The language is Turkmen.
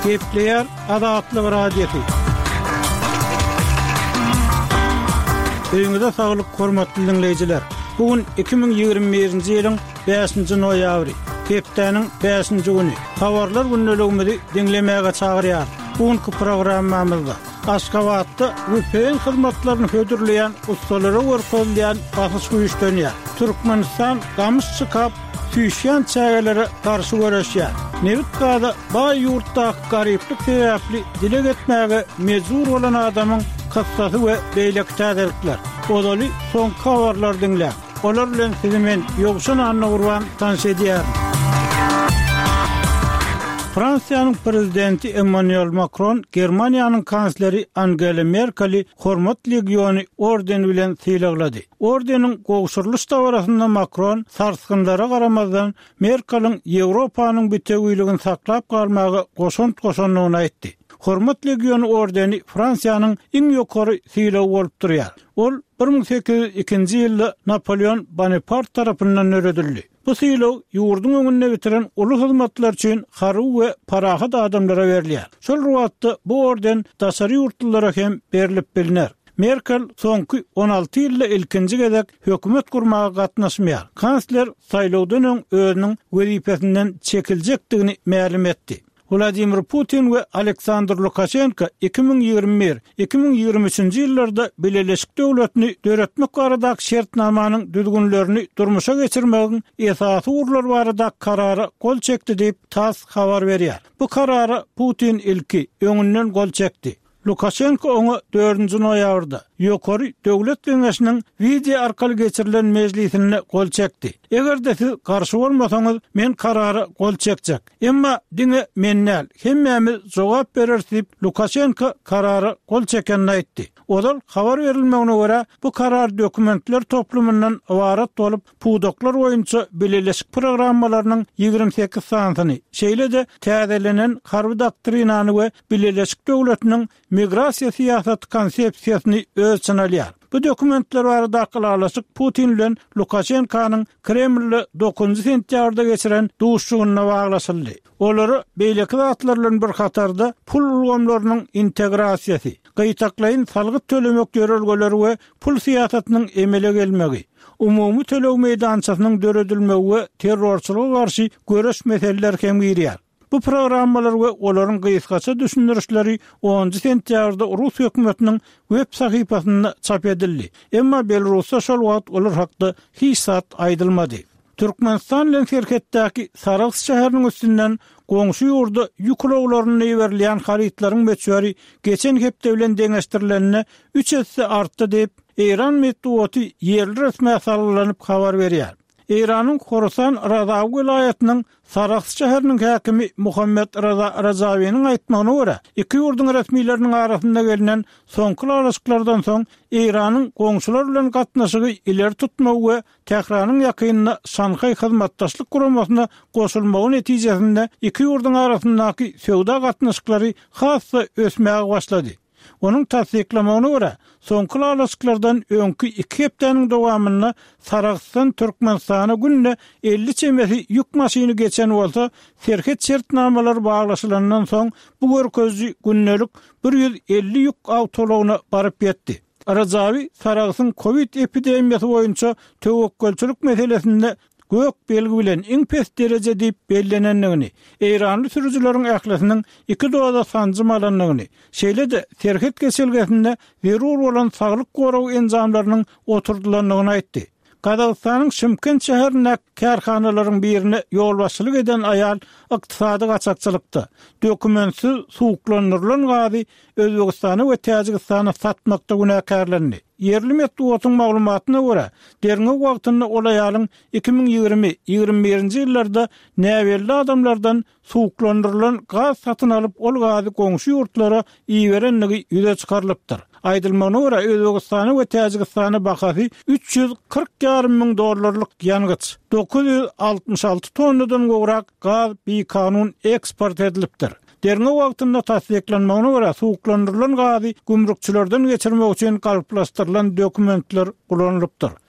Gepleyer Adatlyk radiosu. Öňüňizde saglyk, hormatly dinleýijiler. Bugün 2021-nji ýylyň 5-nji noýabry, Gepdeniň 5-nji güni. Habarlar günneligimizi dinlemäge çagyrýar. Bugünkü programmamyzda Aşgabatda WPN hyzmatlaryny hödürleýän ustalara görkezilýän basyş güýçlenýär. Türkmenistan gamys çykap Tüýşýän çägelere garşy görüşýär. Nevitkada baý ýurtda garyplyk sebäpli dile getmäge mejbur bolan adamyň kıssasy we beýlek täzelikler. Odaly soň habarlar dinlä. Olar bilen sizi men ýogşan anna urban tanış edýär. Fransiýanyň prezidenti Emmanuel Macron, Germaniýanyň kansleri Angela Merkel'i Hormat Legioni ordeni bilen sylaglady. Ordeniň gowşurlyş dabarasynda Macron sarsgynlara garamazdan Merkel'iň Ýewropanyň bütewýligini saklap galmagy goşun-goşunlygyny aýtdy. Hormat Legioni ordeni Fransiýanyň iň ýokary sylagy bolup durýar. Ol 1802-nji ýylda Napoleon Bonaparte tarapyndan öredildi. Bu sylaw ýurdun öňünde bitiren uly hyzmatlar üçin haryw we parahat adamlara berilýär. Şol ruwatda bu orden daşary ýurtlylara hem berilip biliner. Merkel soňky 16 ýylda ilkinji gezek hökümet kurmaga gatnaşmaýar. Kansler saýlawdan öň özüniň wezipesinden çekiljekdigini ma'lum etdi. Vladimir Putin ve Aleksandr Lukashenko 2021-2023 ýyllarda Birleşik Döwletini döretmek baradaky şertnamanyň düzgünlerini durmuşa geçirmegiň esasy urlar barada karara gol çekdi diýip TASS habar berýär. Bu karara Putin ilki öňünden gol çekdi. Lukashenko onu 4-nji noýabrda ýokary döwlet geňeşiniň video arkaly geçirilen mejlisine gol çekdi. Egerde siz garşy bolmasaňyz men karara gol çekjek. Emma diňe mennäl hemmämiz jogap berersiz diýip Lukashenko karara gol çekenini aýtdy. Odal habar berilmegine görä bu karar dokumentler toplumyndan ibarat bolup pudoklar boýunça Birleşik programmalarynyň 28 sanatyny, şeýle de täzelenen harby doktrinany we Birleşik Döwletiniň migrasiýa siýasaty konsepsiýasyny ölçen alýar. Bu dokumentler barada akılalaşık Putin bilen Lukashenko'nun Kreml'le 9 sentýabrda geçiren duşugyna baglaşyldy. Olary beýleki zatlarlaryň bir hatarda pul ulgamlarynyň integrasiýasy, gyýtaklaýyn salgyt tölemek görelgeleri we pul siýasatynyň emele gelmegi, umumy tölew meýdançasynyň döredilmegi we terrorçylyga garşy göreş meseleler hem girýär. Bu programmalar we olaryň gysgaça düşündürüşleri 10 sentýabrda Rus hökümetiniň web sahypasynda çap edildi. Emma Belarusda şol wagt olar hakda hiç zat aýdylmady. Türkmenistan bilen şerhetdäki Sarax şäheriniň üstünden goňşy ýurda ýüklewlerini berilýän haritlaryň meçhuri geçen hepde bilen deňeşdirilenine 3 esse artdy diýip Eýran medeniýeti ýerli resmi salgylanyp habar berýär. Eýranyň Khorasan Razaw vilayatynyň Sarax şäheriniň häkimi Muhammed Raza Razawynyň aýtmagyna görä, iki ýurdun resmiýetleriniň arasynda gelinen soňky araşyklardan soň Eýranyň goňşular bilen gatnaşygy ileri tutmagy we Tehranyň ýakynyna Şanhay hyzmatdaşlyk guramasyna goşulmagy netijesinde iki ýurdun arasyndaky söwda gatnaşyklary hassa ösmäge başlady. Onun tasdiklamagyna görä, soňky araşyklardan öňkü 2 hepdeniň dowamynda Saraxstan Türkmenistana günde 50 çemesi ýük maşyny geçen bolsa, şerhet şertnamalary baglaşylandan soň bu görkezji günnelik 150 ýük awtologyna baryp ýetdi. Razawy Saraxyň Covid epidemiýasy boýunça tewekkelçilik meselesinde gök belgi bilen iň pes derece diýip bellenenligini, Eýranly sürüjüleriň ählisiniň 2 doza sanjymalanlygyny, şeýle de serhet keselgesinde zerur bolan saglyk goraw enzamlarynyň oturdulanlygyny aýtdy. Kazakstanyň Şymkent şäherinde karhanalaryň birine ýol başçylyk eden aýal ykdysady gaçakçylykda dokumentsiz suwuklandyrylan gazy Özbegistany we Täjikistany satmakda günäkärlendi. Yerli medeniýetiň maglumatyna görä, derňe wagtynda ol aýalyň 2020-2021-nji ýyllarda näwelli adamlardan suwuklandyrylan gaz satyn alyp ol gazy goňşy ýurtlara iýerenligi ýüze çykarylypdyr. Aýdylmagyna görä Özbegistany we Täjikistany bahasy $340,000 ýangyç, 966 tonnadan gowrak gaz bi-kanun eksport edilipdir. Derňe wagtynda tasdiklanmagyna görä suwuklandyrylan gazy gümrükçilerden geçirmek üçin galyplaşdyrylan dokumentler kullanılıpdyr.